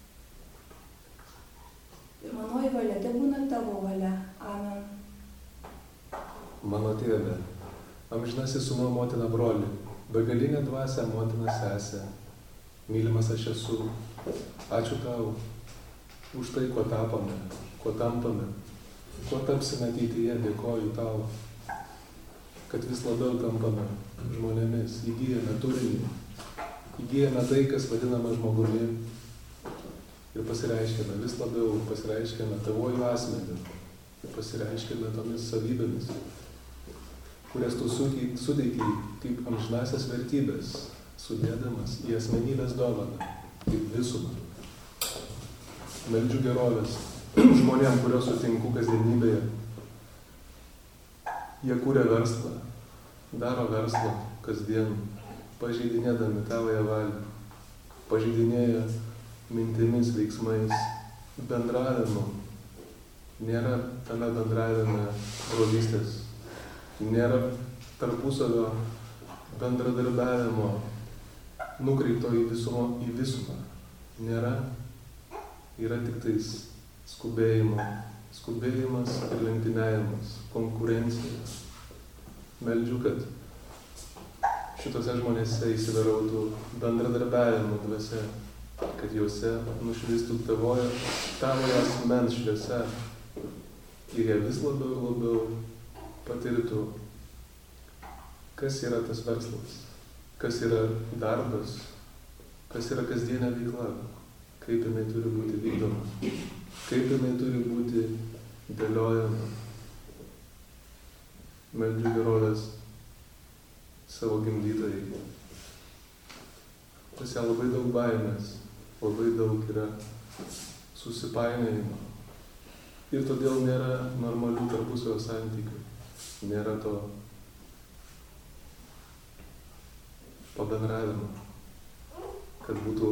Speaker 5: Ir manoji valia, te būna tavo valia. Amen.
Speaker 9: Mano tėve, amžinasis sūnau motina broli, begalinė dvasia motina sesė, mylimas aš esu, ačiū tau už tai, ko tapome, ko tampame, ko tapsime ateityje, dėkoju tau, kad vis labiau tampame žmonėmis, įgyjame turinį, įgyjame tai, kas vadinama žmogumi ir pasireiškime vis labiau, pasireiškime tavojų asmenį, pasireiškime tomis savybėmis, kurias tu suteikiai kaip amžinasias vertybės, sudėdamas į asmenybės dovaną, kaip visumą. Meldžiu gerovės žmonėm, kurios sutinku kasdienybėje. Jie kūrė verslą, daro verslą kasdien, pažeidinėdami tavąją valią, pažeidinėja mintimis, veiksmais, bendravimu. Nėra tame bendravime brolystės. Nėra tarpusavio bendradarbiavimo nukreipto į visumą, į visumą. Nėra, yra tik tais skubėjimo, skubėjimas ir lenktyniavimas, konkurencija. Meldžiu, kad šitose žmonėse įsivyrautų bendradarbiavimo dvasia, kad juose nušvistų tavojo, tavojo asmens šviesa ir jie vis labiau ir labiau patirtų, kas yra tas verslas, kas yra darbas, kas yra kasdienė veikla, kaip jinai turi būti vykdoma, kaip jinai turi būti dėliojama. Meldžiu gerovės savo gimdytojai. Pas ją labai daug baimės, labai daug yra susipainiojimo. Ir todėl nėra normalių tarpusavio santykių. Nėra to pabendravimo, kad būtų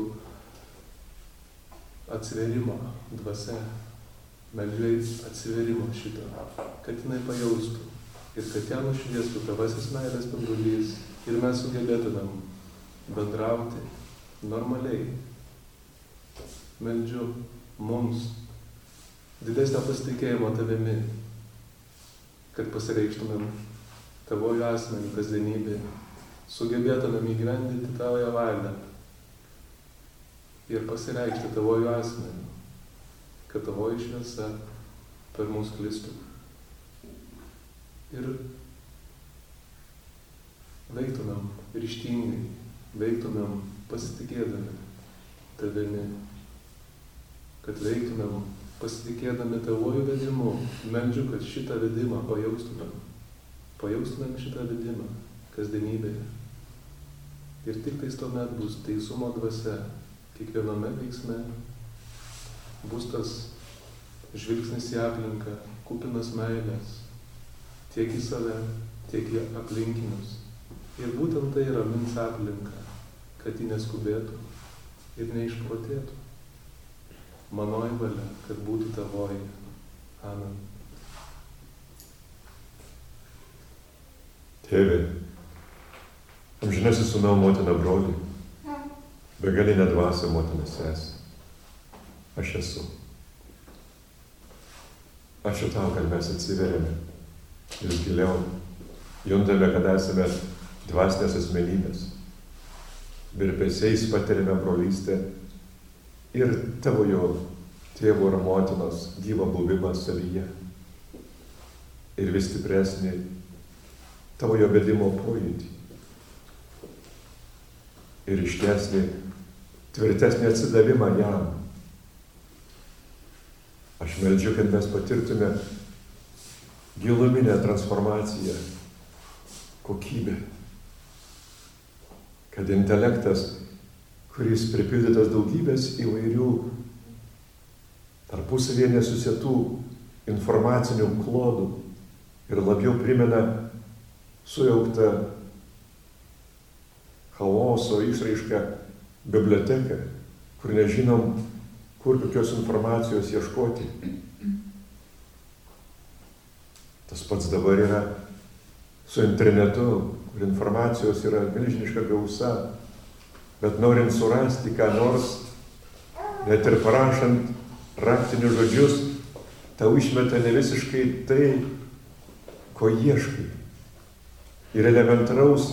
Speaker 9: atsiverimo dvasia. Meldžiu atsiverimo šito, kad jinai pajaustų ir kad ją nušviestų tavasis meilės spindulys ir mes sugebėtumėm bendrauti normaliai. Meldžiu mums didesnio pasitikėjimo tavimi, kad pasireikštumėm tavojo asmenį kasdienybė, sugebėtumėm įgyvendinti tavojo valią ir pasireikšti tavojo asmenį, kad tavoji šviesa per mus klistų. Ir veiktumėm ryžtingai, veiktumėm pasitikėdami tavimi, kad veiktumėm pasitikėdami tavoju vedimu. Meldžiu, kad šitą vedimą pajaustumėm, pajaustumėm šitą vedimą kasdienybėje. Ir tik tais tuomet bus teisumo dvasia kiekviename veiksme, bus tas žvilgsnis į aplinką, kupinas meilės, tiek į save, tiek į aplinkinius. Ir būtent tai ramins aplinką, kad ji neskubėtų ir neišprotėtų. Manoji valia, kad būtų tavoji. Amen.
Speaker 1: Tėve, amžinasis sūnau, motina, broli, begalinė dvasia, motina, sesė. Aš esu. Ačiū tau, kad mes atsiveriame vis giliau, juntame, kad esame dvasinės asmenybės. Virpesiais patiriame brolystę ir tavojo tėvo ir motinos gyvą buvimą savyje. Ir vis stipresnį tavojo vedimo pojūtį. Ir ištesnį, tvirtesnį atsidavimą jam. Aš meldžiu, kad mes patirtume giluminę transformaciją, kokybę. Kad intelektas, kuris pripildytas daugybės įvairių tarpusavėje nesusietų informacinių klodų ir labiau primena sujauktą chaoso išraišką biblioteką, kur nežinom, kur kokios informacijos ieškoti. Tas pats dabar yra su internetu, kur informacijos yra milžiniška gausa, bet norint surasti ką nors, net ir parašant raktinius žodžius, tau išmeta ne visiškai tai, ko ieškai. Ir elementaraus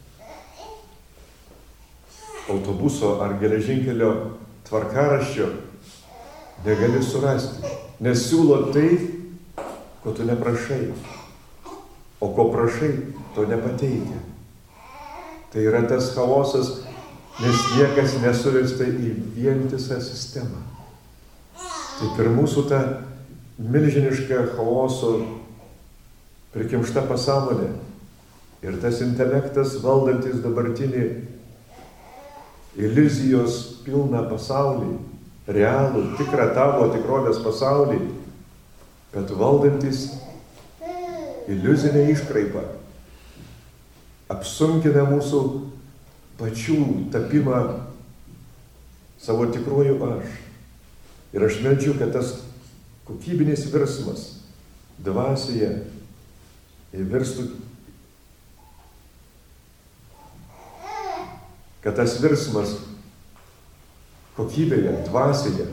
Speaker 1: autobuso ar geležinkelio tvarkaraščio negali surasti, nes siūlo tai, ko tu neprašai, o ko prašai, to nepateikia. Tai yra tas chaosas, nes niekas nesurista į vientisą sistemą. Taip ir mūsų ta milžiniška chaoso prikimšta pasąmonė ir tas intelektas valdantis dabartinį iliuzijos pilną pasaulį, realų, tikrą tavo tikrovės pasaulį, bet valdantis iliuzinę iškraipą, apsunkina mūsų pačių tapimą savo tikruoju aš. Ir aš meldžiu, kad tas kokybinis virsmas dvasioje įvirstų, kad tas virsmas kokybėje, dvasioje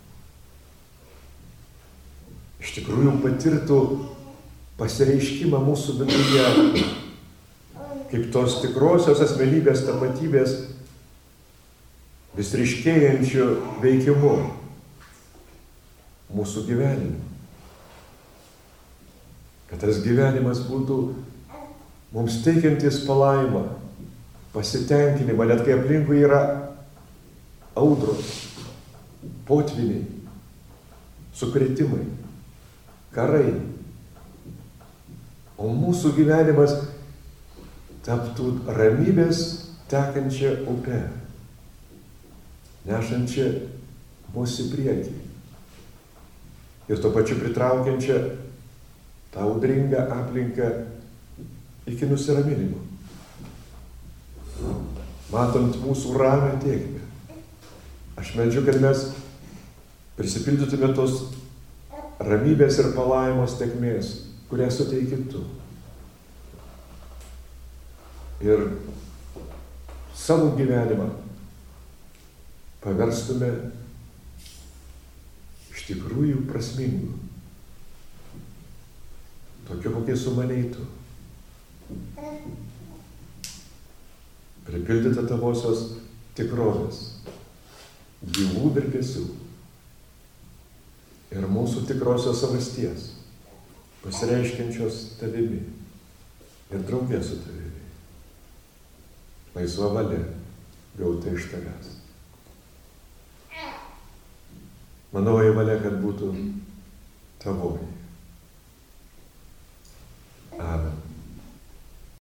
Speaker 1: iš tikrųjų patirtų pasireiškimą mūsų viduje kaip tos tikrosios asmenybės tapatybės vis ryškėjančių veikimu mūsų gyvenime. Kad tas gyvenimas būtų mums teikiantis palaimą, pasitenkinimą, net kai aplinkui yra audros, potviniai, sukrėtimai, karai. O mūsų gyvenimas taptų ramybės tekančia upe, nešančia mūsų į priekį ir tuo pačiu pritraukiančia tą audringą aplinką iki nusiraminimo. Matant mūsų ramią tėkmę, aš meldžiu, kad mes prisipildytume tos ramybės ir palaimos tėkmės, kurią suteiki tu. Ir savo gyvenimą paverstume iš tikrųjų prasmingu, tokiu, kokie sumanei tu. Pripildyta tavosios tikrovės, gyvų virpesių ir mūsų tikrosios savasties, pasireiškiančios tavimi ir draugė su tavimi. Laisva valia gauta iš tavęs. Manoji valia, kad būtų tavoji.